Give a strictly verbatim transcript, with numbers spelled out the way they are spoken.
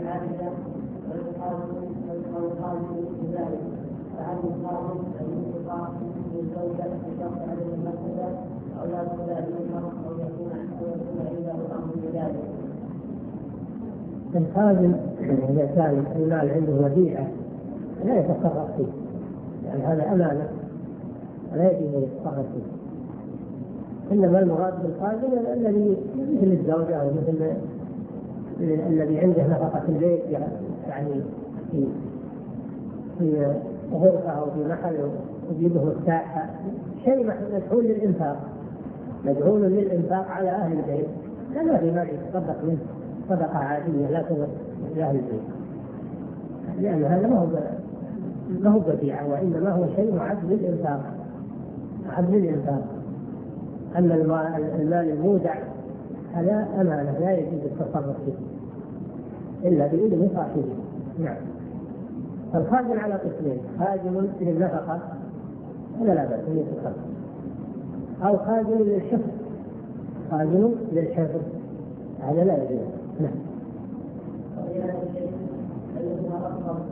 عائشة والخالد بذلك، فهل الخالد أن ينفق للزوجة بشرط عدم المسألة أو لا بد أن ينفق أو يكون أو يكون عنده أمر بذلك؟ الخازن إذا كان المال عنده وديعة لا يتصرف فيه، يعني هذا أمانة لا يجب أن يتصرف فيه. إنما المراد بالخازن الذي مثل الزوجة أو مثل الذي عنده نفقة البيت، يعني في في غرفة أو في محل يجيبه الساحة، شيء مدعو للإنفاق مدعو للإنفاق على أهل البيت، لا في مال يتصدق منه صدقة عادية لا تنفق لأهل البيت، لأن هذا ما هو ما هو بديعة، وإنما هو شيء معد للإنفاق معد للإنفاق. أما المال المودع هذا أمانة لا يجوز التصرف فيه إلا بإذن صاحبه. نعم. فالخازن على قسمين: خازن للنفقة هذا لا بأس أن يتصرف، أو خازن للحفظ خازن للحفظ هذا لا يجوز. نعم.